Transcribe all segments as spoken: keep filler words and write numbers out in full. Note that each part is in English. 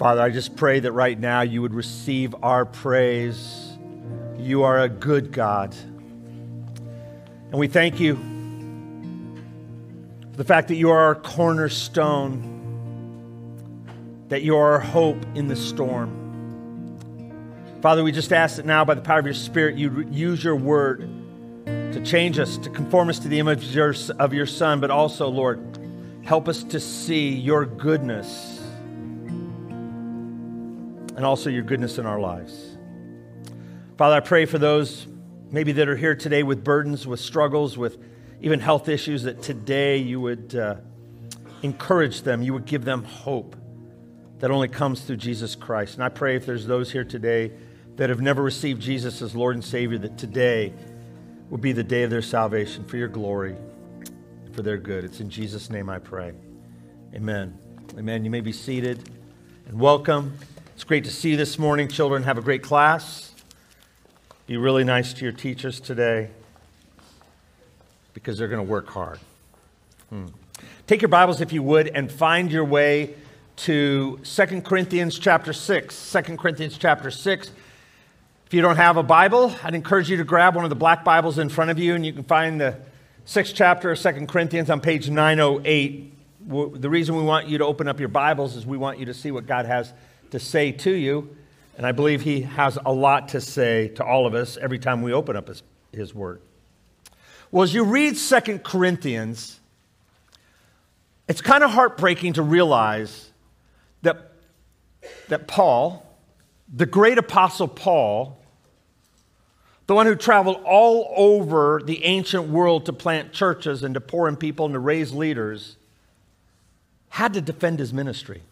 Father, I just pray that right now you would receive our praise. You are a good God. And we thank you for the fact that you are our cornerstone, that you are our hope in the storm. Father, we just ask that now by the power of your Spirit, you use your word to change us, to conform us to the image of your, of your Son, but also, Lord, help us to see your goodness and also your goodness in our lives. Father, I pray for those maybe that are here today with burdens, with struggles, with even health issues, that today you would uh, encourage them, you would give them hope that only comes through Jesus Christ. And I pray if there's those here today that have never received Jesus as Lord and Savior, that today will be the day of their salvation for your glory, for their good. It's in Jesus' name I pray. Amen. Amen. You may be seated and welcome. It's great to see you this morning. Children, have a great class. Be really nice to your teachers today because they're going to work hard. Hmm. Take your Bibles, if you would, and find your way to Second Corinthians chapter six. Second Corinthians chapter six. If you don't have a Bible, I'd encourage you to grab one of the black Bibles in front of you, and you can find the sixth chapter of Second Corinthians on page nine oh eight. The reason we want you to open up your Bibles is we want you to see what God has to say to you, and I believe he has a lot to say to all of us every time we open up his, his word. Well, as you read Second Corinthians, it's kind of heartbreaking to realize that, that Paul, the great apostle Paul, the one who traveled all over the ancient world to plant churches and to pour in people and to raise leaders, had to defend his ministry.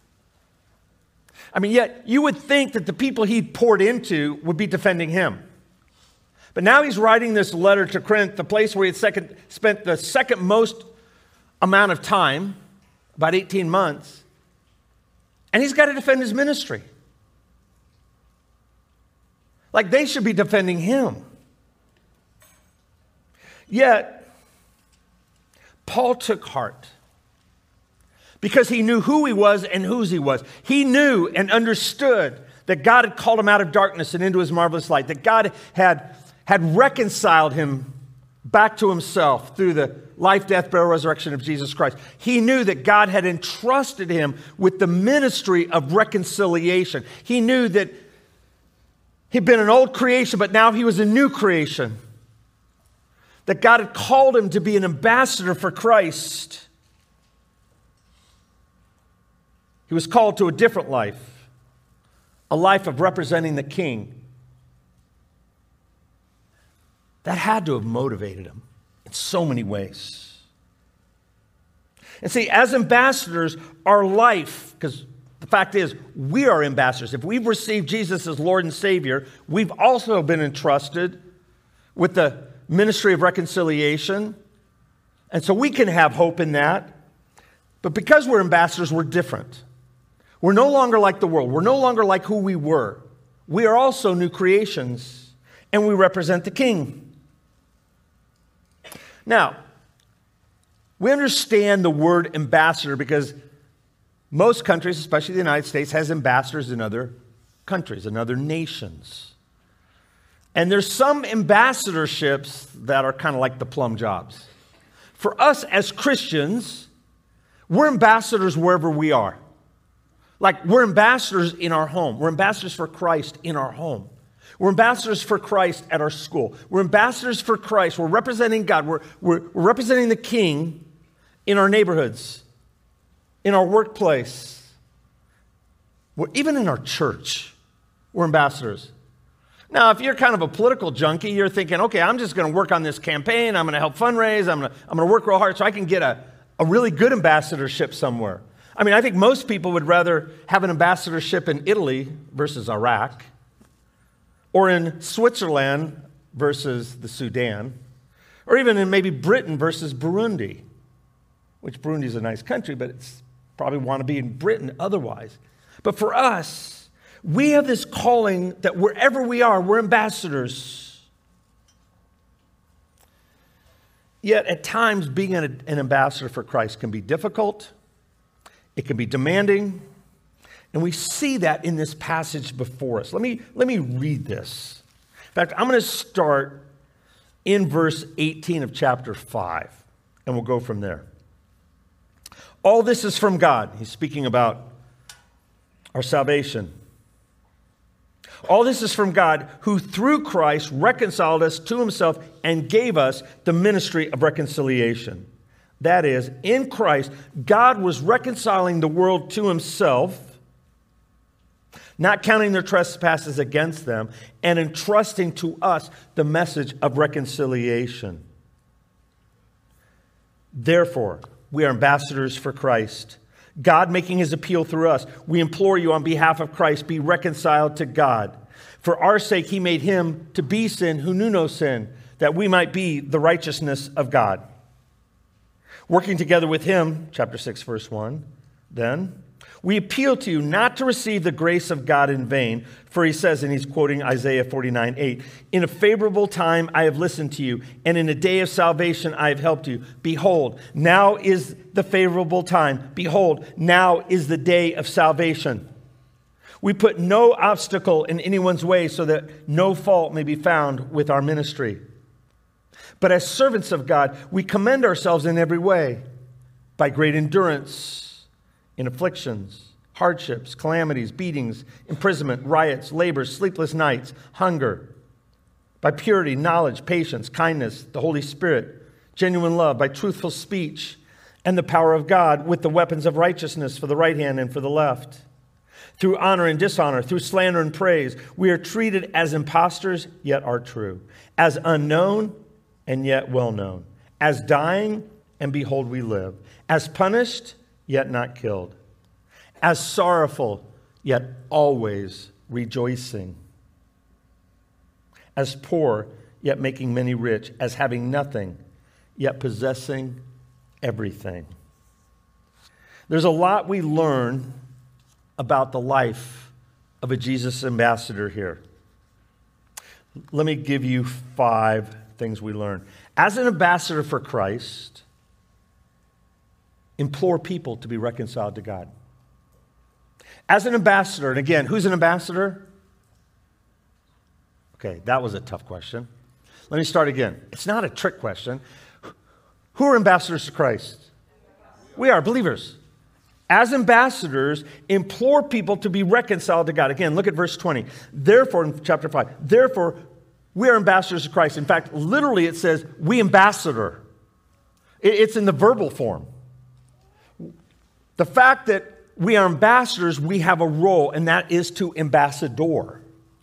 I mean, yet you would think that the people he poured into would be defending him. But now he's writing this letter to Corinth, the place where he had second, spent the second most amount of time, about eighteen months, and he's got to defend his ministry. Like they should be defending him. Yet, Paul took heart because he knew who he was and whose he was. He knew and understood that God had called him out of darkness and into his marvelous light, that God had, had reconciled him back to himself through the life, death, burial, resurrection of Jesus Christ. He knew that God had entrusted him with the ministry of reconciliation. He knew that he'd been an old creation, but now he was a new creation. That God had called him to be an ambassador for Christ. He was called to a different life, a life of representing the King. That had to have motivated him in so many ways. And see, as ambassadors, our life, because the fact is, we are ambassadors. If we've received Jesus as Lord and Savior, we've also been entrusted with the ministry of reconciliation. And so we can have hope in that. But because we're ambassadors, we're different. We're no longer like the world. We're no longer like who we were. We are also new creations, and we represent the King. Now, we understand the word ambassador because most countries, especially the United States, has ambassadors in other countries, in other nations. And there's some ambassadorships that are kind of like the plum jobs. For us as Christians, we're ambassadors wherever we are. Like we're ambassadors in our home. We're ambassadors for Christ in our home. We're ambassadors for Christ at our school. We're ambassadors for Christ. We're representing God. We're, we're, we're representing the King in our neighborhoods, in our workplace, we're, even in our church. We're ambassadors. Now, if you're kind of a political junkie, you're thinking, okay, I'm just going to work on this campaign. I'm going to help fundraise. I'm going to, I'm going to work real hard so I can get a, a really good ambassadorship somewhere. I mean, I think most people would rather have an ambassadorship in Italy versus Iraq, or in Switzerland versus the Sudan, or even in maybe Britain versus Burundi, which Burundi is a nice country, but it's probably want to be in Britain otherwise. But for us, we have this calling that wherever we are, we're ambassadors. Yet at times, being an, an ambassador for Christ can be difficult. It can be demanding. And we see that in this passage before us. Let me, let me read this. In fact, I'm going to start in verse eighteen of chapter five, and we'll go from there. All this is from God. He's speaking about our salvation. All this is from God, who through Christ reconciled us to himself and gave us the ministry of reconciliation. That is, in Christ, God was reconciling the world to himself, not counting their trespasses against them, and entrusting to us the message of reconciliation. Therefore, we are ambassadors for Christ, God making his appeal through us. We implore you on behalf of Christ, be reconciled to God. For our sake, he made him to be sin who knew no sin, that we might be the righteousness of God. Working together with him, chapter six, verse one, then, we appeal to you not to receive the grace of God in vain, for he says, and he's quoting Isaiah forty-nine, eight, in a favorable time I have listened to you, and in a day of salvation I have helped you. Behold, now is the favorable time. Behold, now is the day of salvation. We put no obstacle in anyone's way so that no fault may be found with our ministry. But as servants of God, we commend ourselves in every way by great endurance in afflictions, hardships, calamities, beatings, imprisonment, riots, labors, sleepless nights, hunger, by purity, knowledge, patience, kindness, the Holy Spirit, genuine love, by truthful speech, and the power of God with the weapons of righteousness for the right hand and for the left. Through honor and dishonor, through slander and praise, we are treated as impostors, yet are true, as unknown and yet well known, as dying, and behold we live, as punished, yet not killed, as sorrowful, yet always rejoicing, as poor, yet making many rich, as having nothing, yet possessing everything. There's a lot we learn about the life of a Jesus ambassador here. Let me give you five things we learn. As an ambassador for Christ, implore people to be reconciled to God. As an ambassador, and again, who's an ambassador? Okay, that was a tough question. Let me start again. It's not a trick question. Who are ambassadors to Christ? We are believers. As ambassadors, implore people to be reconciled to God. Again, look at verse twenty. Therefore, in chapter five, therefore, we are ambassadors of Christ. In fact, literally it says, we ambassador. It's in the verbal form. The fact that we are ambassadors, we have a role, and that is to ambassador.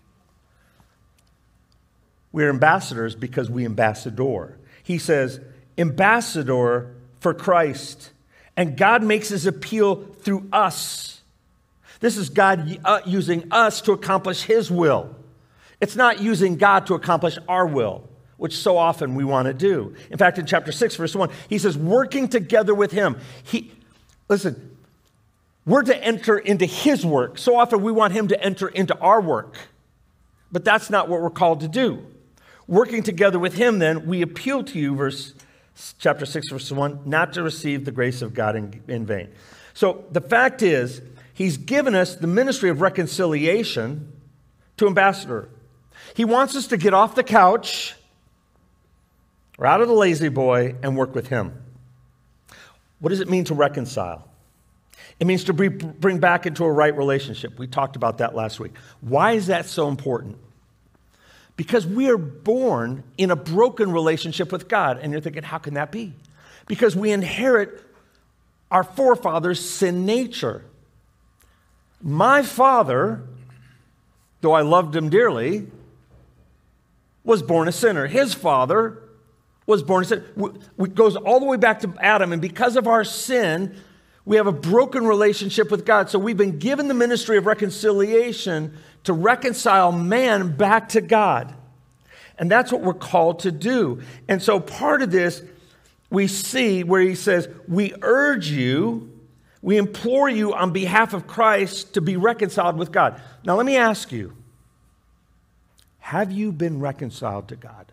We are ambassadors because we ambassador. He says, ambassador for Christ. And God makes his appeal through us. This is God uh, using us to accomplish his will. It's not using God to accomplish our will, which so often we want to do. In fact, in chapter six, verse one, he says, working together with him. He, listen, we're to enter into his work. So often we want him to enter into our work. But that's not what we're called to do. Working together with him, then, we appeal to you, verse chapter six, verse one, not to receive the grace of God in, in vain. So the fact is, he's given us the ministry of reconciliation to ambassador. He wants us to get off the couch or out of the lazy boy and work with him. What does it mean to reconcile? It means to bring back into a right relationship. We talked about that last week. Why is that so important? Because we are born in a broken relationship with God. And you're thinking, how can that be? Because we inherit our forefathers' sin nature. My father, though I loved him dearly, was born a sinner. His father was born a sinner. It goes all the way back to Adam. And because of our sin, we have a broken relationship with God. So we've been given the ministry of reconciliation to reconcile man back to God. And that's what we're called to do. And so part of this, we see where he says, we urge you, we implore you on behalf of Christ to be reconciled with God. Now let me ask you, have you been reconciled to God?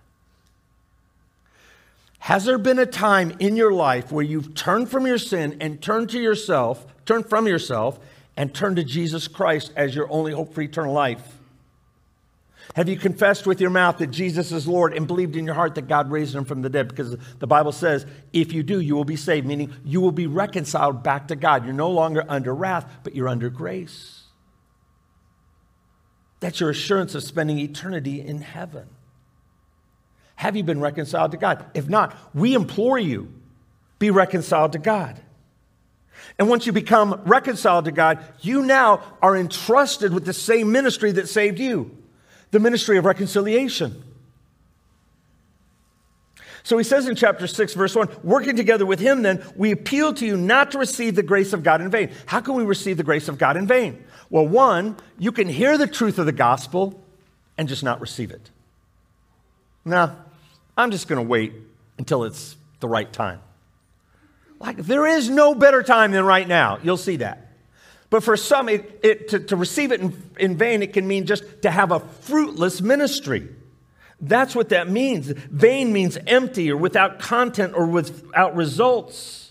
Has there been a time in your life where you've turned from your sin and turned to yourself, turned from yourself, and turned to Jesus Christ as your only hope for eternal life? Have you confessed with your mouth that Jesus is Lord and believed in your heart that God raised him from the dead? Because the Bible says, if you do, you will be saved, meaning you will be reconciled back to God. You're no longer under wrath, but you're under grace. That's your assurance of spending eternity in heaven. Have you been reconciled to God? If not, we implore you, be reconciled to God. And once you become reconciled to God, you now are entrusted with the same ministry that saved you, the ministry of reconciliation. So he says in chapter six, verse one, working together with him then, we appeal to you not to receive the grace of God in vain. How can we receive the grace of God in vain? Well, one, you can hear the truth of the gospel and just not receive it. No, I'm just going to wait until it's the right time. Like, there is no better time than right now. You'll see that. But for some, it, it, to, to receive it in, in vain, it can mean just to have a fruitless ministry. That's what that means. Vain means empty or without content or without results.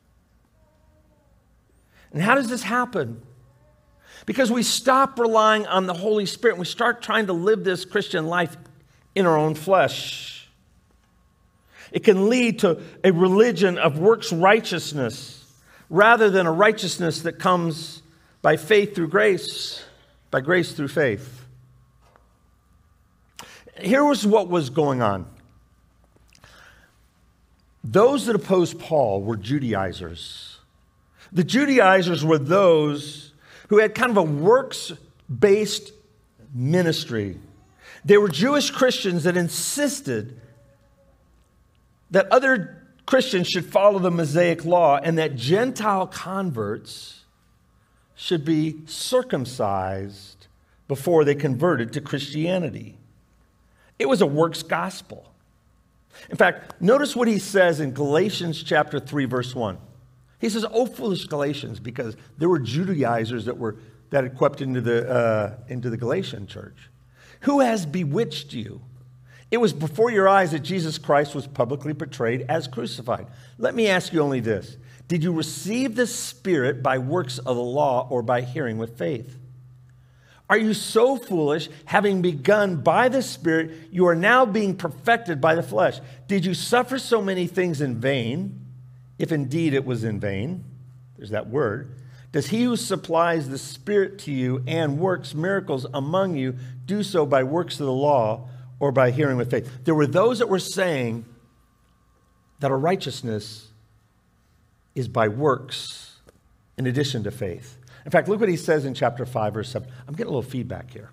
And how does this happen? Because we stop relying on the Holy Spirit and we start trying to live this Christian life in our own flesh. It can lead to a religion of works righteousness rather than a righteousness that comes by faith through grace, by grace through faith. Here was what was going on. Those that opposed Paul were Judaizers. The Judaizers were those who had kind of a works-based ministry. They were Jewish Christians that insisted that other Christians should follow the Mosaic law and that Gentile converts should be circumcised before they converted to Christianity. It was a works gospel. In fact, notice what he says in Galatians chapter three, verse one. He says, "O foolish Galatians," because there were Judaizers that were that had crept into the uh, into the Galatian church. "Who has bewitched you? It was before your eyes that Jesus Christ was publicly portrayed as crucified. Let me ask you only this: did you receive the Spirit by works of the law or by hearing with faith? Are you so foolish, having begun by the Spirit, you are now being perfected by the flesh? Did you suffer so many things in vain, if indeed it was in vain?" There's that word. "Does he who supplies the Spirit to you and works miracles among you do so by works of the law or by hearing with faith?" There were those that were saying that our righteousness is by works in addition to faith. In fact, look what he says in chapter five, verse seven. I'm getting a little feedback here.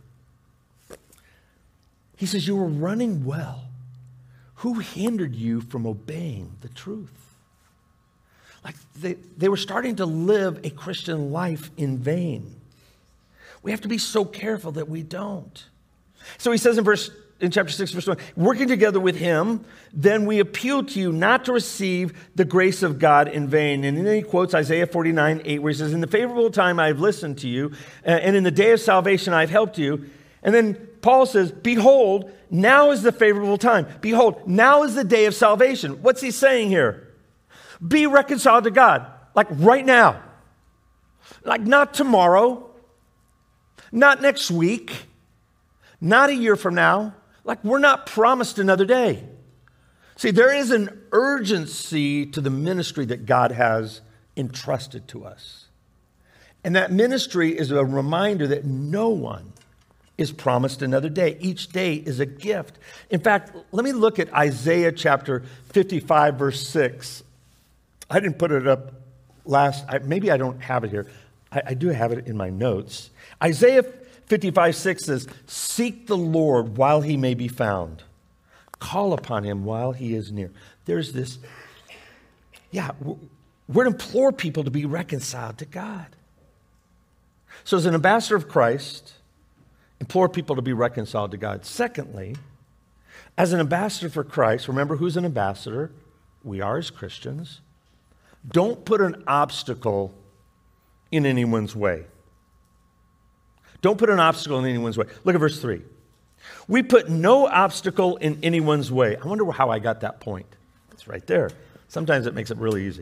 He says, "You were running well. Who hindered you from obeying the truth?" Like they, they were starting to live a Christian life in vain. We have to be so careful that we don't. So he says in verse in chapter six, verse one, "Working together with him, then we appeal to you not to receive the grace of God in vain." And then he quotes Isaiah forty-nine, eight, where he says, "In the favorable time I have listened to you, and in the day of salvation I have helped you." And then Paul says, "Behold, now is the favorable time. Behold, now is the day of salvation." What's he saying here? Be reconciled to God, like right now. Like not tomorrow, not next week, not a year from now. Like we're not promised another day. See, there is an urgency to the ministry that God has entrusted to us. And that ministry is a reminder that no one is promised another day. Each day is a gift. In fact, let me look at Isaiah chapter fifty-five, verse six. I didn't put it up last, I, maybe I don't have it here. I, I do have it in my notes. Isaiah fifty-five, six says, "Seek the Lord while he may be found. Call upon him while he is near." There's this, yeah, we're to implore people to be reconciled to God. So as an ambassador of Christ, implore people to be reconciled to God. Secondly, as an ambassador for Christ, remember who's an ambassador? We are as Christians. Don't put an obstacle in anyone's way. Don't put an obstacle in anyone's way. Look at verse three. "We put no obstacle in anyone's way." I wonder how I got that point. It's right there. Sometimes it makes it really easy.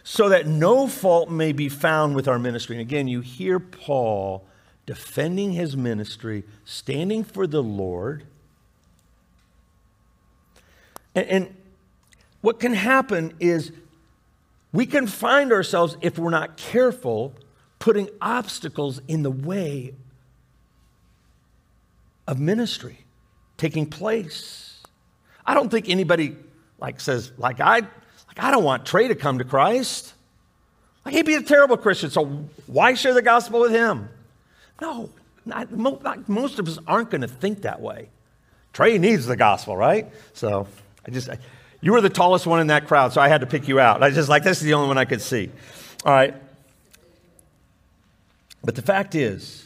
so that no fault may be found with our ministry. And again, you hear Paul defending his ministry, standing for the Lord. And, and what can happen is we can find ourselves, if we're not careful, putting obstacles in the way of ministry taking place. I don't think anybody like says, like I, like I don't want Trey to come to Christ. Like he'd be a terrible Christian, so why share the gospel with him? No, not, not, most of us aren't going to think that way. Trey needs the gospel, right? So I just, I, you were the tallest one in that crowd, so I had to pick you out. I just like, this is the only one I could see. All right. But the fact is,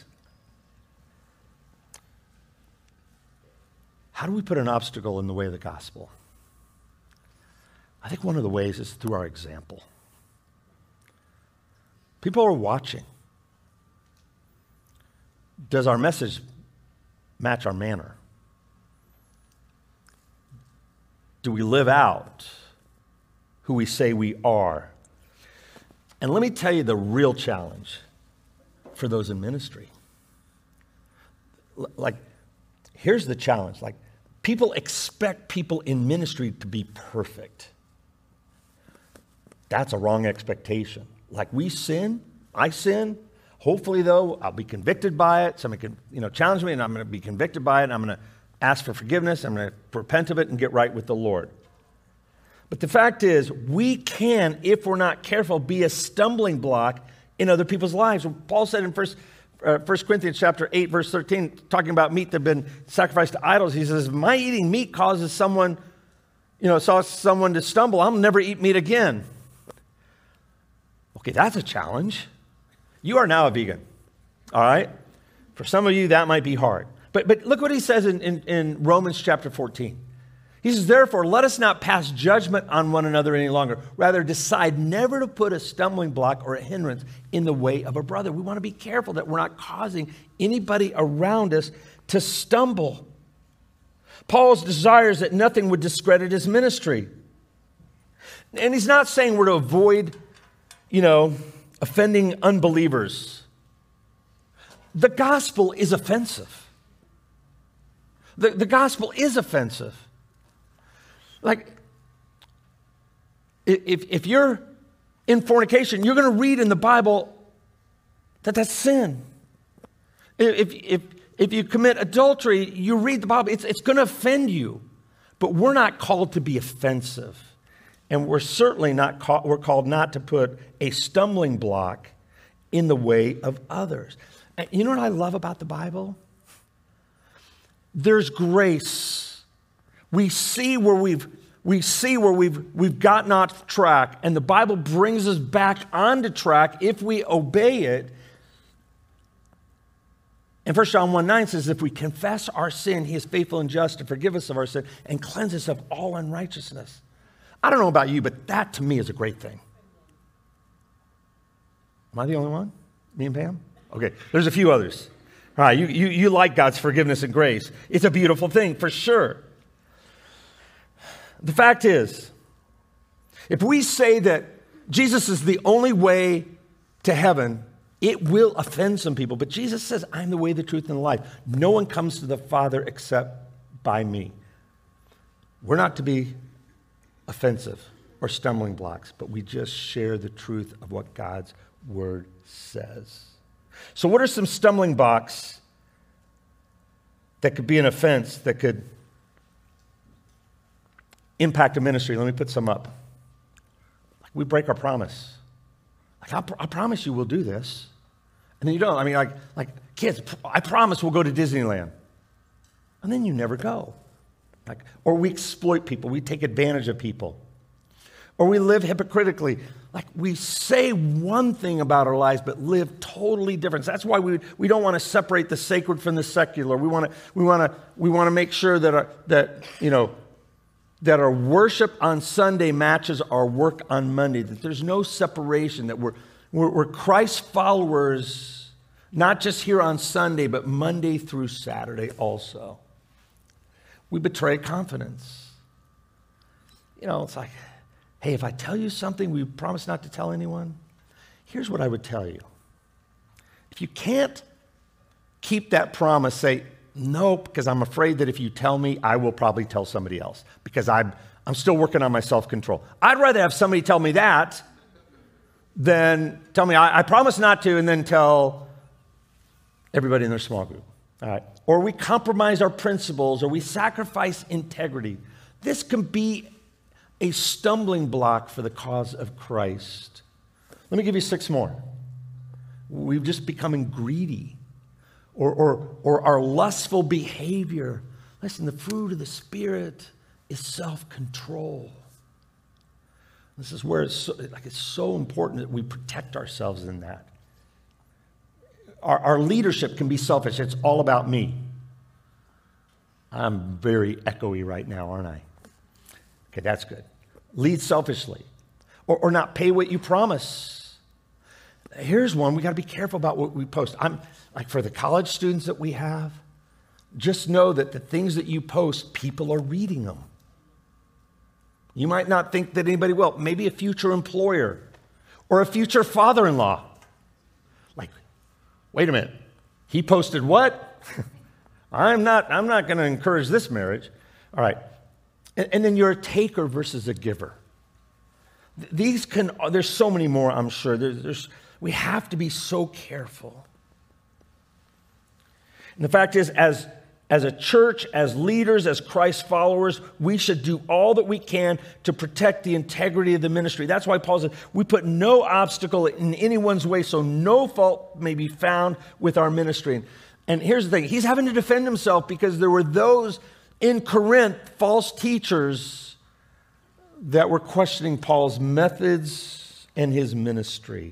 how do we put an obstacle in the way of the gospel? I think one of the ways is through our example. People are watching. Does our message match our manner? Do we live out who we say we are? And let me tell you the real challenge for those in ministry. L- like, here's the challenge. Like, people expect people in ministry to be perfect. That's a wrong expectation. Like, we sin, I sin. Hopefully, though, I'll be convicted by it. Somebody can, you know, challenge me, and I'm going to be convicted by it, and I'm going to ask for forgiveness. I'm going to repent of it and get right with the Lord. But the fact is, we can, if we're not careful, be a stumbling block in other people's lives. Paul said in First Uh, First Corinthians chapter eight, verse thirteen, talking about meat that have been sacrificed to idols, he says, if my eating meat causes someone, you know, causes someone to stumble, I'll never eat meat again. Okay, that's a challenge. You are now a vegan, all right? For some of you, that might be hard. But but look what he says in, in, in Romans chapter fourteen. He says, therefore, let us not pass judgment on one another any longer. Rather, decide never to put a stumbling block or a hindrance in the way of a brother. We want to be careful that we're not causing anybody around us to stumble. Paul's desire is that nothing would discredit his ministry. And he's not saying we're to avoid, you know, offending unbelievers. The gospel is offensive. The, the gospel is offensive. Like, if, if you're in fornication, you're going to read in the Bible that that's sin. If, if, if you commit adultery, you read the Bible, it's, it's going to offend you. But we're not called to be offensive. And we're certainly not called, we're called not to put a stumbling block in the way of others. And you know what I love about the Bible? There's grace. We see where we've we see where we've we've gotten off track, and the Bible brings us back onto track if we obey it. And First John one nine says, if we confess our sin, he is faithful and just to forgive us of our sin and cleanse us of all unrighteousness. I don't know about you, but that to me is a great thing. Am I the only one? Me and Pam? Okay, there's a few others. All right, you, you, you like God's forgiveness and grace. It's a beautiful thing, for sure. The fact is, if we say that Jesus is the only way to heaven, it will offend some people. But Jesus says, I'm the way, the truth, and the life. No one comes to the Father except by me. We're not to be offensive or stumbling blocks, but we just share the truth of what God's word says. So what are some stumbling blocks that could be an offense, that could impact a ministry? Let me put some up. Like, we break our promise. Like, I, pr- I promise you we'll do this. And then you don't. I mean, like, like kids, I promise we'll go to Disneyland. And then you never go. Like, or we exploit people. We take advantage of people. Or we live hypocritically. Like, we say one thing about our lives, but live totally different. That's why we we don't want to separate the sacred from the secular. We want to we want to we want to make sure that our that you know that our worship on Sunday matches our work on Monday. That there's no separation. That we're we're, we're Christ followers, not just here on Sunday, but Monday through Saturday also. We betray confidence. You know, it's like, hey, if I tell you something we promise not to tell anyone, here's what I would tell you. If you can't keep that promise, say, no, because I'm afraid that if you tell me, I will probably tell somebody else because I'm, I'm still working on my self-control. I'd rather have somebody tell me that than tell me, I, I promise not to, and then tell everybody in their small group. All right. Or we compromise our principles, or we sacrifice integrity. This can be a stumbling block for the cause of Christ. Let me give you six more. We've just becoming greedy. Or, or, or our lustful behavior. Listen, the fruit of the Spirit is self-control. This is where it's so, like it's so important that we protect ourselves in that. Our, our leadership can be selfish. It's all about me. I'm very echoey right now, aren't I? Okay, that's good. Lead selfishly. Or, or not pay what you promise. Here's one. We got to be careful about what we post. I'm like for the college students that we have, just know that the things that you post, people are reading them. You might not think that anybody will. Maybe a future employer or a future father-in-law. Like, wait a minute. He posted what? I'm not, I'm not going to encourage this marriage. All right. And, and then you're a taker versus a giver. These can, there's so many more, I'm sure. There's, there's, we have to be so careful. And the fact is, as, as a church, as leaders, as Christ followers, we should do all that we can to protect the integrity of the ministry. That's why Paul said, we put no obstacle in anyone's way, so no fault may be found with our ministry. And, and here's the thing, he's having to defend himself because there were those in Corinth, false teachers, that were questioning Paul's methods and his ministry.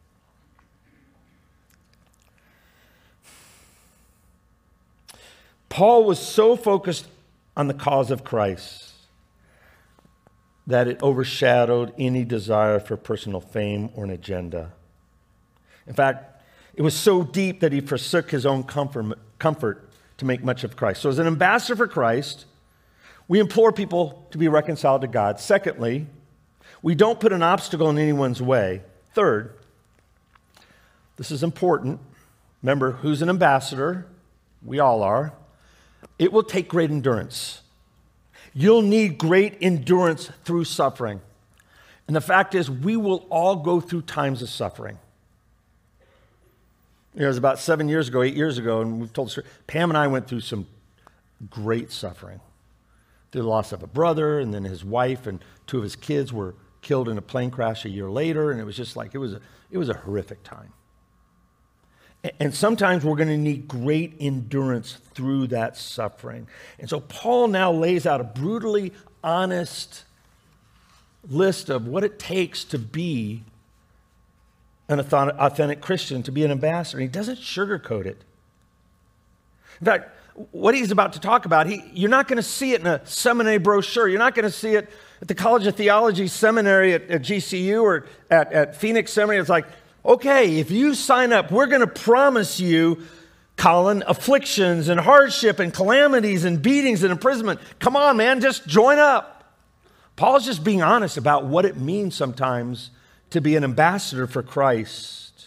Paul was so focused on the cause of Christ that it overshadowed any desire for personal fame or an agenda. In fact, it was so deep that he forsook his own comfort, comfort to make much of Christ. So as an ambassador for Christ, we implore people to be reconciled to God. Secondly, we don't put an obstacle in anyone's way. Third, this is important. Remember, who's an ambassador? We all are. It will take great endurance. You'll need great endurance through suffering. And the fact is, we will all go through times of suffering. You know, it was about seven years ago, eight years ago, and we've told the story. Pam and I went through some great suffering. Through the loss of a brother, and then his wife and two of his kids were killed in a plane crash a year later, and it was just like, it was a, it was a horrific time. And sometimes we're going to need great endurance through that suffering. And so Paul now lays out a brutally honest list of what it takes to be an authentic Christian, to be an ambassador. He doesn't sugarcoat it. In fact, what he's about to talk about, he, you're not going to see it in a seminary brochure. You're not going to see it at the College of Theology Seminary at, at G C U or at, at Phoenix Seminary. It's like, okay, if you sign up, we're going to promise you, Colin, afflictions and hardship and calamities and beatings and imprisonment. Come on, man, just join up. Paul's just being honest about what it means sometimes to be an ambassador for Christ.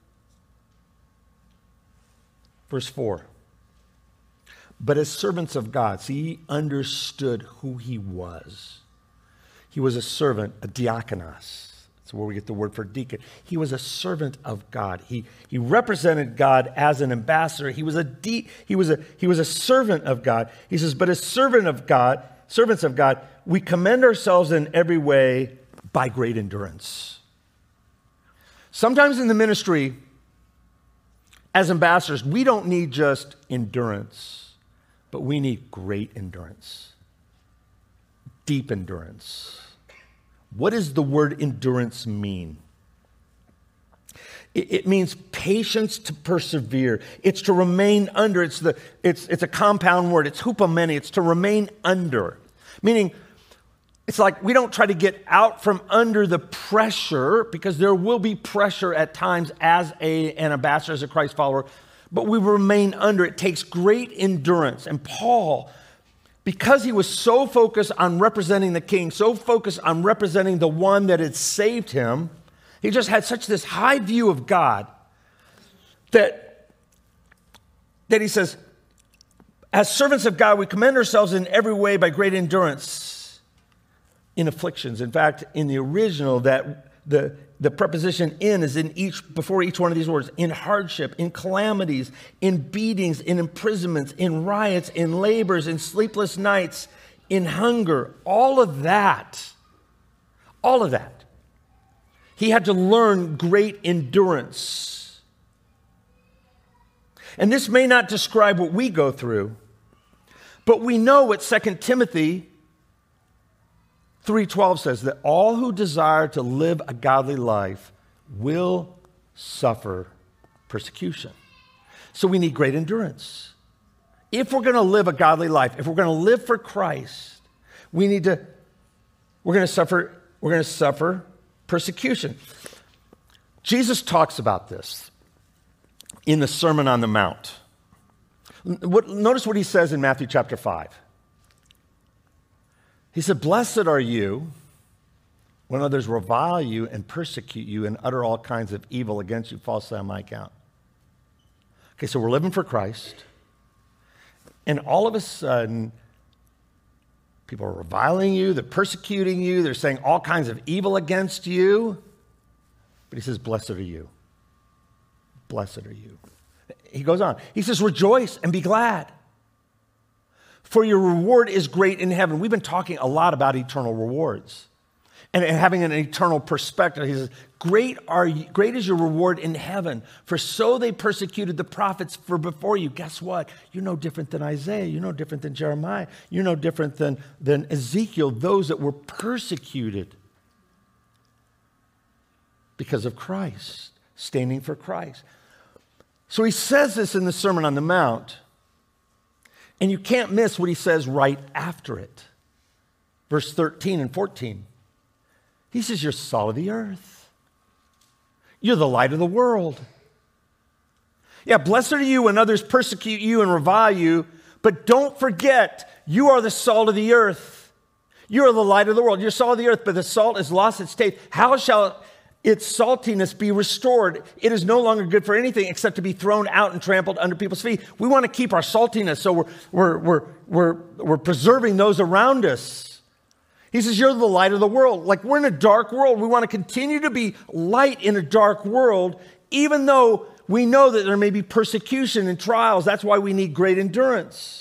Verse four. But as servants of God, see, he understood who he was. He was a servant, a diakonos. That's where we get the word for deacon. He was a servant of God. He, he represented God as an ambassador. He was a de, he was a he was a servant of God. He says, but as servant of God, servants of God, we commend ourselves in every way by great endurance. Sometimes in the ministry, as ambassadors, we don't need just endurance, but we need great endurance, deep endurance. What does the word endurance mean? It, it means patience to persevere. It's to remain under. It's the it's it's a compound word. It's hupomene. It's to remain under. Meaning, it's like we don't try to get out from under the pressure, because there will be pressure at times as a, an ambassador, as a Christ follower, but we remain under. It takes great endurance. And Paul because he was so focused on representing the king, so focused on representing the one that had saved him, he just had such this high view of God that, that he says, as servants of God, we commend ourselves in every way by great endurance in afflictions. In fact, in the original, that the, the preposition in is in each, before each one of these words, in hardship, in calamities, in beatings, in imprisonments, in riots, in labors, in sleepless nights, in hunger, all of that, all of that. He had to learn great endurance. And this may not describe what we go through, but we know what Second Timothy three twelve says, that all who desire to live a godly life will suffer persecution. So we need great endurance. If we're going to live a godly life, if we're going to live for Christ, we need to, we're going to suffer, we're going to suffer persecution. Jesus talks about this in the Sermon on the Mount. What, notice what he says in Matthew chapter five. He said, blessed are you when others revile you and persecute you and utter all kinds of evil against you falsely on my account. Okay, so we're living for Christ. And all of a sudden, people are reviling you, they're persecuting you, they're saying all kinds of evil against you. But he says, blessed are you. Blessed are you. He goes on. He says, rejoice and be glad, for your reward is great in heaven. We've been talking a lot about eternal rewards and, and having an eternal perspective. He says, great are you, great is your reward in heaven, for so they persecuted the prophets for before you. Guess what? You're no different than Isaiah. You're no different than Jeremiah. You're no different than, than Ezekiel, those that were persecuted because of Christ, standing for Christ. So he says this in the Sermon on the Mount, and you can't miss what he says right after it. Verse thirteen and fourteen. He says, you're salt of the earth. You're the light of the world. Yeah, blessed are you when others persecute you and revile you, but don't forget, you are the salt of the earth. You are the light of the world. You're salt of the earth, but the salt has lost its taste. How shall its saltiness be restored? It is no longer good for anything except to be thrown out and trampled under people's feet. We want to keep our saltiness, so we're, we're, we're, we're, we're preserving those around us. He says, you're the light of the world. Like, we're in a dark world. We want to continue to be light in a dark world, even though we know that there may be persecution and trials. That's why we need great endurance.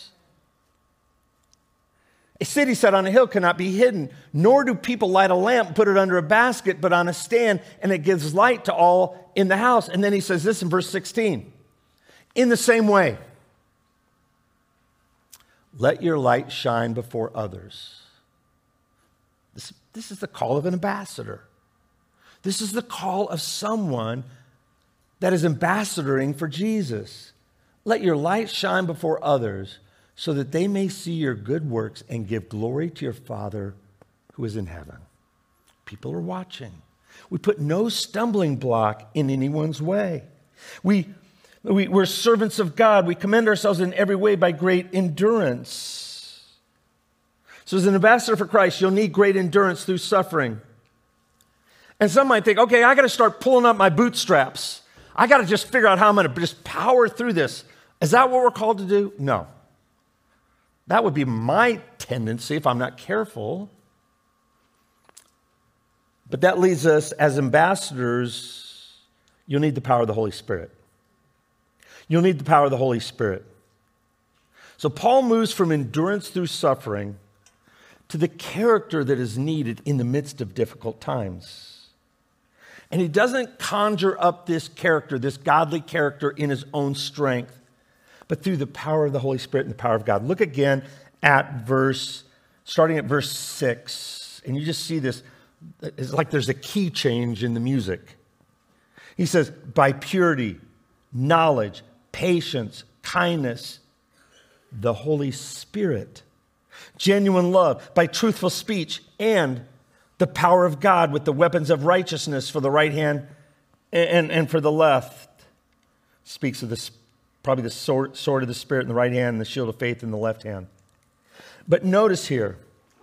A city set on a hill cannot be hidden, nor do people light a lamp, put it under a basket, but on a stand, and it gives light to all in the house. And then he says this in verse sixteen. In the same way, let your light shine before others. This, this is the call of an ambassador. This is the call of someone that is ambassadoring for Jesus. Let your light shine before others, so that they may see your good works and give glory to your Father who is in heaven. People are watching. We put no stumbling block in anyone's way. We, we, we're servants of God. We commend ourselves in every way by great endurance. So as an ambassador for Christ, you'll need great endurance through suffering. And some might think, okay, I got to start pulling up my bootstraps. I got to just figure out how I'm going to just power through this. Is that what we're called to do? No. That would be my tendency if I'm not careful. But that leads us, as ambassadors, you'll need the power of the Holy Spirit. You'll need the power of the Holy Spirit. So Paul moves from endurance through suffering to the character that is needed in the midst of difficult times. And he doesn't conjure up this character, this godly character, in his own strength, but through the power of the Holy Spirit and the power of God. Look again at verse, starting at verse six, and you just see this. It's like there's a key change in the music. He says, by purity, knowledge, patience, kindness, the Holy Spirit, genuine love, by truthful speech, and the power of God with the weapons of righteousness for the right hand and, and for the left. Speaks of this, probably the sword, sword of the Spirit in the right hand and the shield of faith in the left hand. But notice here,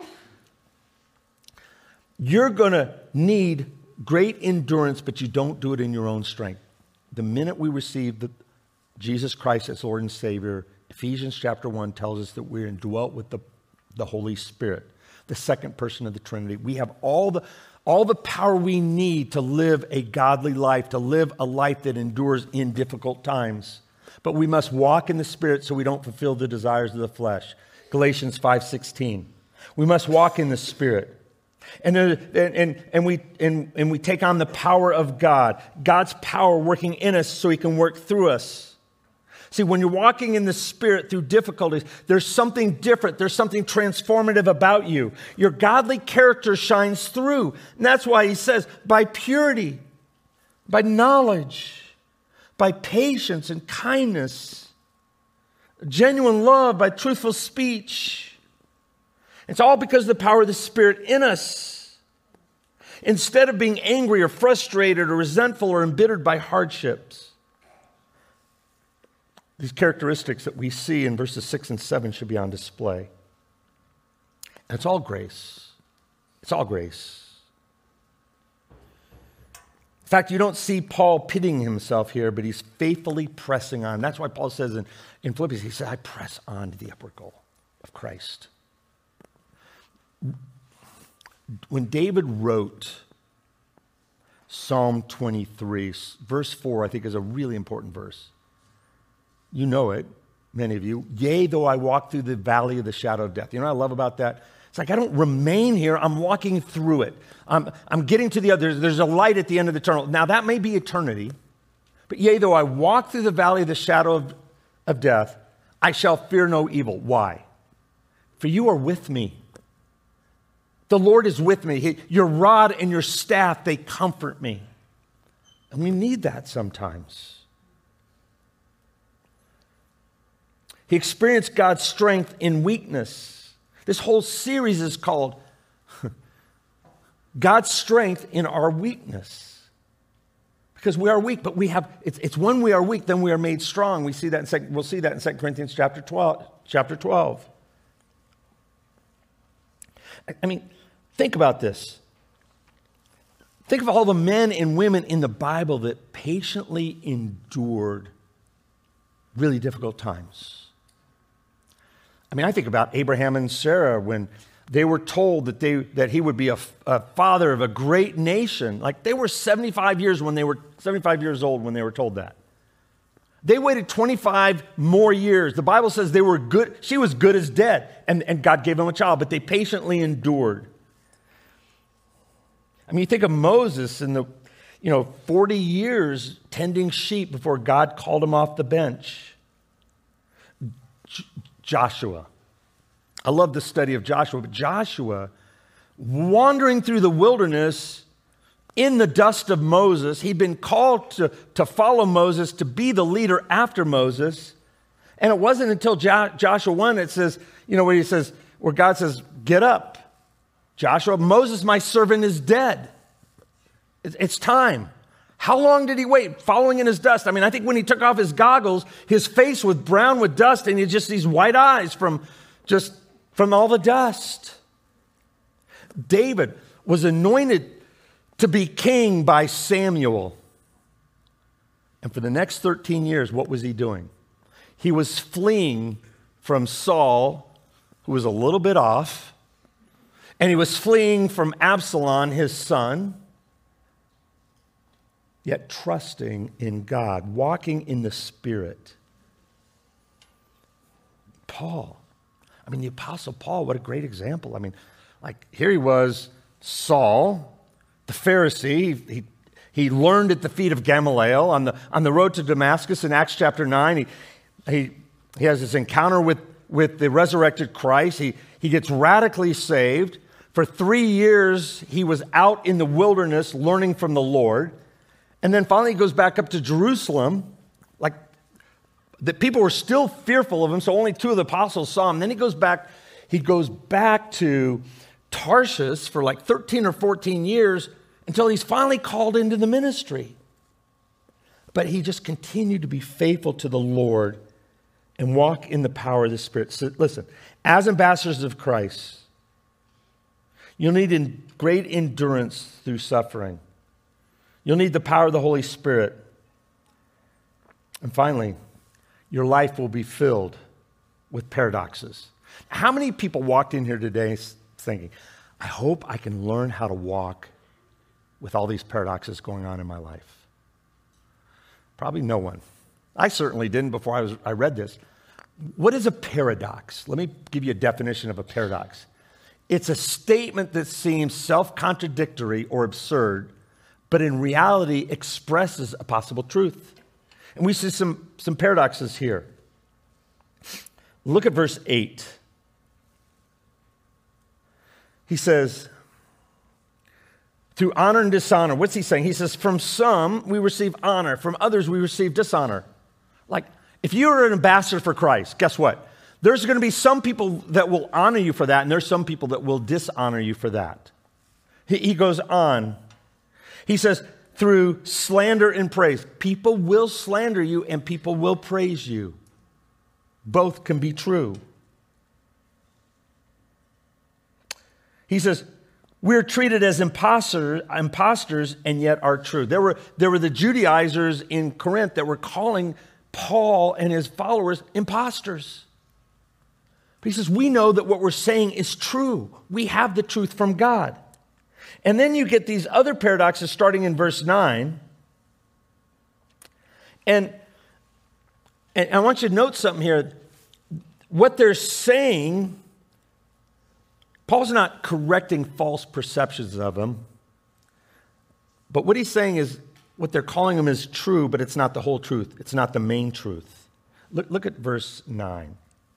you're going to need great endurance, but you don't do it in your own strength. The minute we receive the, Jesus Christ as Lord and Savior, Ephesians chapter one tells us that we're indwelt with the, the Holy Spirit, the second person of the Trinity. We have all the, all the power we need to live a godly life, to live a life that endures in difficult times. But we must walk in the Spirit so we don't fulfill the desires of the flesh. Galatians five sixteen. We must walk in the Spirit. And, and, and, we, and, and we take on the power of God, God's power working in us so he can work through us. See, when you're walking in the Spirit through difficulties, there's something different. There's something transformative about you. Your godly character shines through. And that's why he says, by purity, by knowledge, by patience and kindness, genuine love, by truthful speech. It's all because of the power of the Spirit in us. Instead of being angry or frustrated or resentful or embittered by hardships. These characteristics that we see in verses six and seven should be on display. And it's all grace. It's all grace. In fact, you don't see Paul pitting himself here, but he's faithfully pressing on. That's why Paul says in, in Philippians, he said, I press on to the upward goal of Christ. When David wrote Psalm twenty-three, verse four, I think is a really important verse. You know it, many of you. Yea, though I walk through the valley of the shadow of death. You know what I love about that? It's like I don't remain here. I'm walking through it. I'm, I'm getting to the other. There's, there's a light at the end of the tunnel. Now, that may be eternity. But yea, though I walk through the valley of the shadow of, of death, I shall fear no evil. Why? For you are with me. The Lord is with me. He, your rod and your staff, they comfort me. And we need that sometimes. He experienced God's strength in weakness. This whole series is called God's strength in our weakness. Because we are weak, but we have, it's, it's when we are weak, then we are made strong. We see that in second, we'll see that in Second Corinthians chapter twelve. Chapter twelve. I, I mean, think about this. Think of all the men and women in the Bible that patiently endured really difficult times. I mean, I think about Abraham and Sarah when they were told that they that he would be a, a father of a great nation. Like they were seventy-five years when they were seventy-five years old when they were told that. They waited twenty-five more years. The Bible says they were good. She was good as dead, and, and God gave them a child, but they patiently endured. I mean, you think of Moses in the, you know, forty years tending sheep before God called him off the bench. J- Joshua. I love the study of Joshua, but Joshua, wandering through the wilderness in the dust of Moses, he'd been called to, to follow Moses, to be the leader after Moses. And it wasn't until jo- Joshua one, it says, you know, where he says, where God says, get up. Joshua, Moses, my servant, is dead. It's, it's time. How long did he wait? Following in his dust. I mean, I think when he took off his goggles, his face was brown with dust, and he had just these white eyes from just from all the dust. David was anointed to be king by Samuel. And for the next thirteen years, what was he doing? He was fleeing from Saul, who was a little bit off, and he was fleeing from Absalom, his son, yet trusting in God, walking in the Spirit. Paul. I mean, the Apostle Paul, what a great example. I mean, like here he was, Saul, the Pharisee. He, he learned at the feet of Gamaliel on the, on the road to Damascus in Acts chapter nine. He, he, he has this encounter with, with the resurrected Christ. He, he gets radically saved. For three years, he was out in the wilderness learning from the Lord. And then finally he goes back up to Jerusalem. Like, the people were still fearful of him, so only two of the apostles saw him. Then he goes back, he goes back to Tarshish for like thirteen or fourteen years until he's finally called into the ministry. But he just continued to be faithful to the Lord and walk in the power of the Spirit. So listen, as ambassadors of Christ, you'll need in great endurance through suffering. You'll need the power of the Holy Spirit. And finally, your life will be filled with paradoxes. How many people walked in here today thinking, I hope I can learn how to walk with all these paradoxes going on in my life? Probably no one. I certainly didn't before I, was, I read this. What is a paradox? Let me give you a definition of a paradox. It's a statement that seems self-contradictory or absurd, but in reality expresses a possible truth. And we see some, some paradoxes here. Look at verse eight. He says, through honor and dishonor. What's he saying? He says, from some we receive honor, from others we receive dishonor. Like, if you're an ambassador for Christ, guess what? There's going to be some people that will honor you for that, and there's some people that will dishonor you for that. He, he goes on. He says, through slander and praise. People will slander you and people will praise you. Both can be true. He says, we're treated as imposter, imposters and yet are true. There were, there were the Judaizers in Corinth that were calling Paul and his followers imposters. But he says, we know that what we're saying is true. We have the truth from God. And then you get these other paradoxes starting in verse nine. And, and I want you to note something here. What they're saying, Paul's not correcting false perceptions of them. But what he's saying is what they're calling them is true, but it's not the whole truth. It's not the main truth. Look, look at verse nine.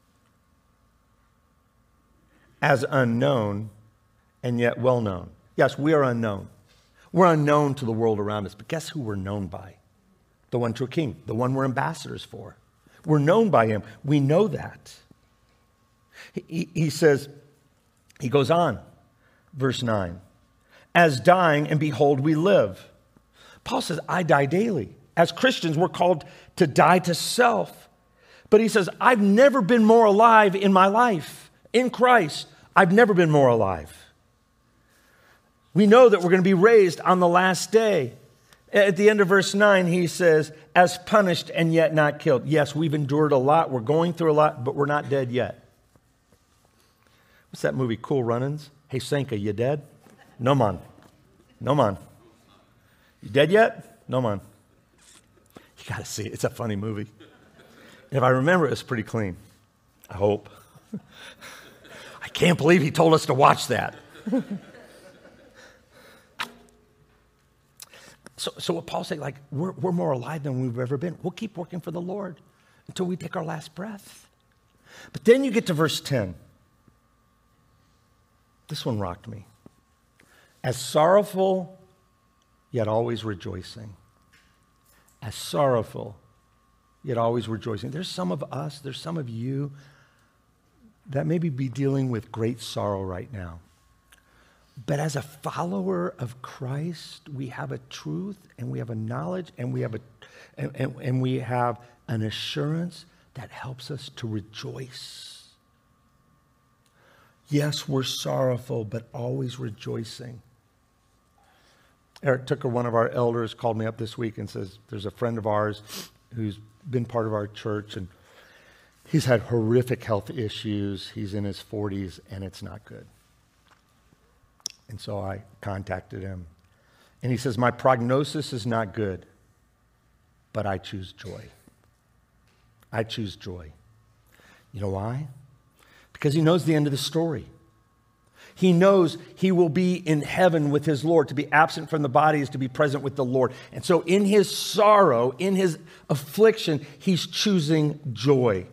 As unknown and yet well known. Yes, we are unknown. We're unknown to the world around us, but guess who we're known by? The one true King, the one we're ambassadors for. We're known by him. We know that. He, he says, he goes on, verse nine, as dying and behold we live. Paul says, I die daily. As Christians, we're called to die to self. But he says, I've never been more alive in my life. In Christ, I've never been more alive. We know that we're going to be raised on the last day. At the end of verse nine, he says, as punished and yet not killed. Yes, we've endured a lot. We're going through a lot, but we're not dead yet. What's that movie, Cool Runnings? Hey, Sanka, you dead? No, man. No, man. You dead yet? No, man. You got to see it. It's a funny movie. And if I remember, it's pretty clean. I hope. I can't believe he told us to watch that. So, so what Paul's saying, like, we're, we're more alive than we've ever been. We'll keep working for the Lord until we take our last breath. But then you get to verse ten. This one rocked me. As sorrowful, yet always rejoicing. As sorrowful, yet always rejoicing. There's some of us, there's some of you that maybe be dealing with great sorrow right now. But as a follower of Christ, we have a truth and we have a knowledge and we have a and, and, and we have an assurance that helps us to rejoice. Yes, we're sorrowful, but always rejoicing. Eric Tucker, one of our elders, called me up this week and says, there's a friend of ours who's been part of our church and he's had horrific health issues. He's in his forties and it's not good. And so I contacted him. And he says, my prognosis is not good, but I choose joy. I choose joy. You know why? Because he knows the end of the story. He knows he will be in heaven with his Lord. To be absent from the body is to be present with the Lord. And so in his sorrow, in his affliction, he's choosing joy.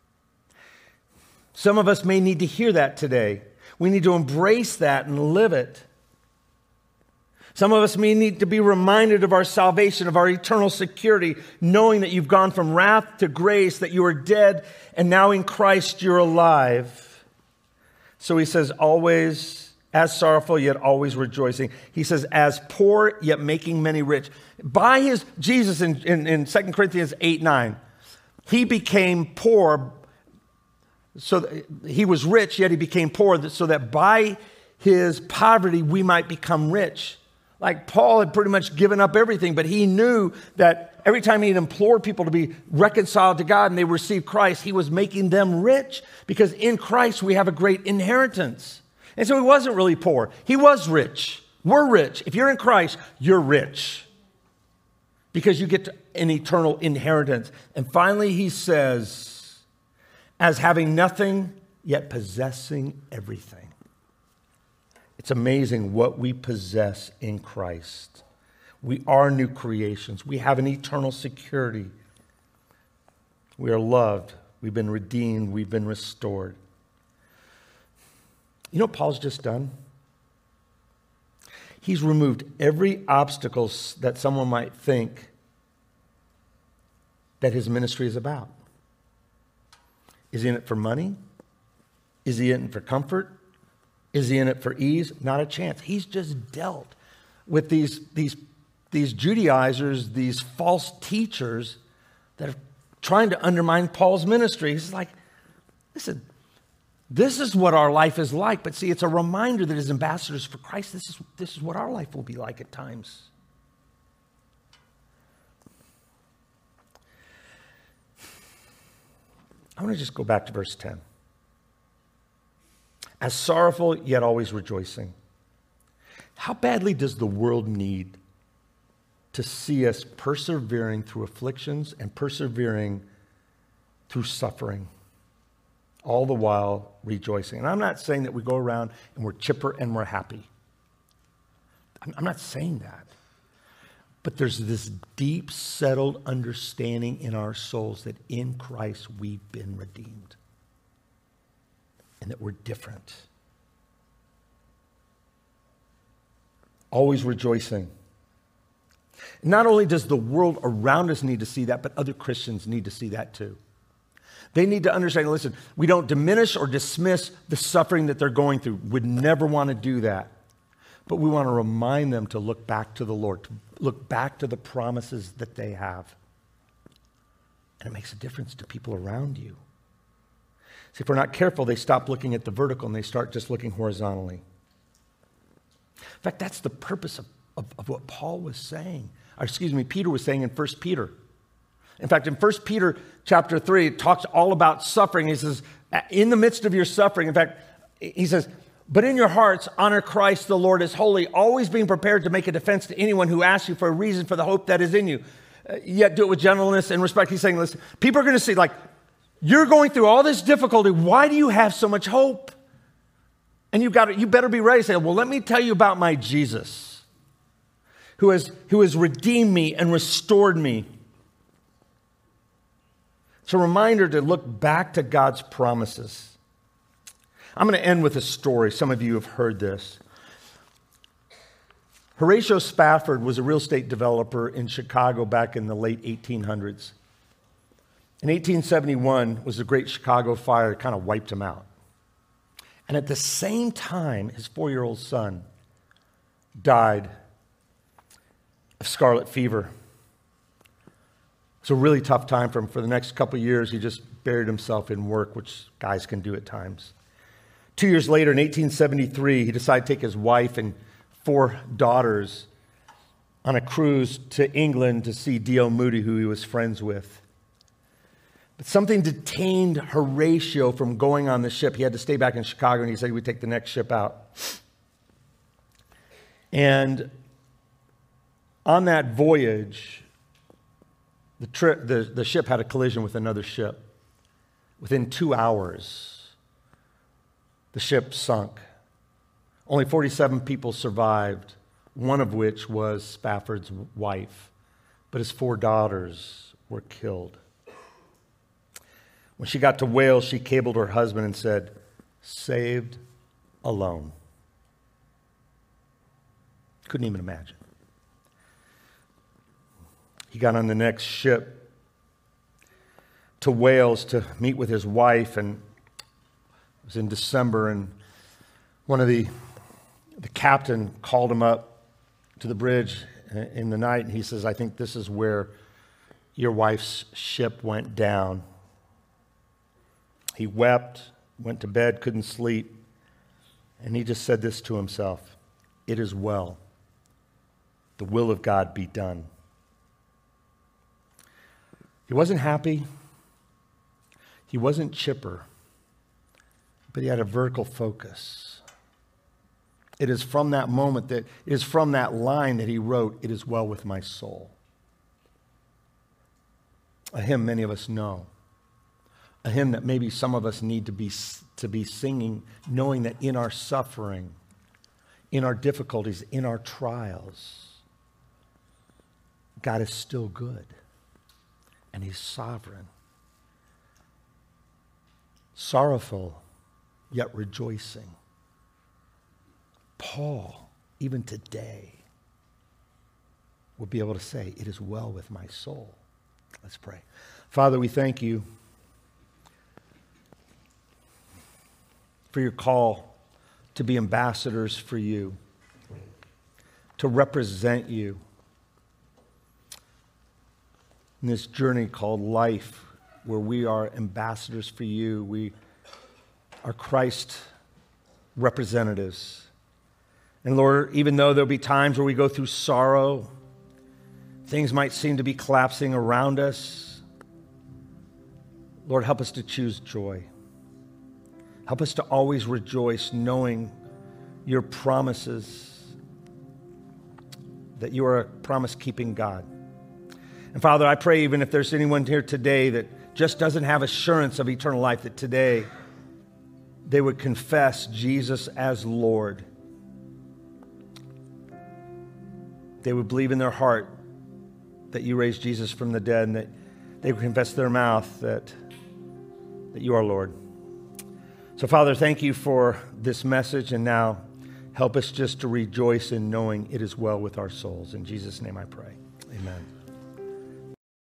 Some of us may need to hear that today. We need to embrace that and live it. Some of us may need to be reminded of our salvation, of our eternal security, knowing that you've gone from wrath to grace, that you are dead, and now in Christ you're alive. So he says, always as sorrowful, yet always rejoicing. He says, as poor, yet making many rich. By his, Jesus in, in, in Second Corinthians eight nine, he became poor. So he was rich, yet he became poor, so that by his poverty we might become rich. Like Paul had pretty much given up everything, but he knew that every time he'd implored people to be reconciled to God and they received Christ, he was making them rich, because in Christ we have a great inheritance. And so he wasn't really poor. He was rich. We're rich. If you're in Christ, you're rich, because you get an eternal inheritance. And finally he says, as having nothing, yet possessing everything. It's amazing what we possess in Christ. We are new creations. We have an eternal security. We are loved. We've been redeemed. We've been restored. You know what Paul's just done? He's removed every obstacle that someone might think that his ministry is about. Is he in it for money? Is he in it for comfort? Is he in it for ease? Not a chance. He's just dealt with these, these, these Judaizers, these false teachers that are trying to undermine Paul's ministry. He's like, listen, this is what our life is like. But see, it's a reminder that as ambassadors for Christ, this is, this is what our life will be like at times. I want to just go back to verse ten. As sorrowful, yet always rejoicing. How badly does the world need to see us persevering through afflictions and persevering through suffering, all the while rejoicing? And I'm not saying that we go around and we're chipper and we're happy. I'm not saying that. But there's this deep, settled understanding in our souls that in Christ we've been redeemed. And that we're different. Always rejoicing. Not only does the world around us need to see that, but other Christians need to see that too. They need to understand, listen, we don't diminish or dismiss the suffering that they're going through. We'd never want to do that. But we want to remind them to look back to the Lord, to look back to the promises that they have. And it makes a difference to people around you. See, if we're not careful, they stop looking at the vertical and they start just looking horizontally. In fact, that's the purpose of, of, of what Paul was saying. Or excuse me, Peter was saying in First Peter. In fact, in First Peter chapter three, it talks all about suffering. He says, in the midst of your suffering, in fact, he says, but in your hearts, honor Christ the Lord as holy, always being prepared to make a defense to anyone who asks you for a reason for the hope that is in you. Uh, yet do it with gentleness and respect. He's saying, listen, people are going to see, like, you're going through all this difficulty. Why do you have so much hope? And you've got to, you better be ready to say, well, let me tell you about my Jesus, who has, who has redeemed me and restored me. It's a reminder to look back to God's promises. I'm going to end with a story. Some of you have heard this. Horatio Spafford was a real estate developer in Chicago back in the late eighteen hundreds. In eighteen seventy-one was the Great Chicago Fire, kind of wiped him out. And at the same time, his four-year-old son died of scarlet fever. It's a really tough time for him. For the next couple of years, he just buried himself in work, which guys can do at times. Two years later, in eighteen seventy-three, he decided to take his wife and four daughters on a cruise to England to see D L Moody, who he was friends with. But something detained Horatio from going on the ship. He had to stay back in Chicago, and he said he would take the next ship out. And on that voyage, the, trip, the, the ship had a collision with another ship. Within two hours, the ship sunk. Only forty-seven people survived, one of which was Spafford's wife, but his four daughters were killed. When she got to Wales, she cabled her husband and said, "Saved alone." Couldn't even imagine. He got on the next ship to Wales to meet with his wife, and it was in December, and one of the, the captain called him up to the bridge in the night, and he says, "I think this is where your wife's ship went down. He wept, went to bed, couldn't sleep, and he just said this to himself: it is well. The will of God be done. He wasn't happy. He wasn't chipper, but he had a vertical focus. It is from that moment that, it is from that line that he wrote, "It is well with my soul." A hymn many of us know. A hymn that maybe some of us need to be, to be singing, knowing that in our suffering, in our difficulties, in our trials, God is still good, and he's sovereign. Sorrowful, yet rejoicing. Paul, even today, would be able to say, "It is well with my soul." Let's pray. Father, we thank you for your call to be ambassadors for you, to represent you in this journey called life, where we are ambassadors for you. We are Christ representatives. And Lord, even though there'll be times where we go through sorrow, things might seem to be collapsing around us, Lord, help us to choose joy. Help us to always rejoice, knowing your promises, that you are a promise-keeping God. And Father, I pray even if there's anyone here today that just doesn't have assurance of eternal life, that today they would confess Jesus as Lord. They would believe in their heart that you raised Jesus from the dead, and that they would confess their mouth that, that you are Lord. So Father, thank you for this message, and now help us just to rejoice in knowing it is well with our souls. In Jesus' name I pray. Amen.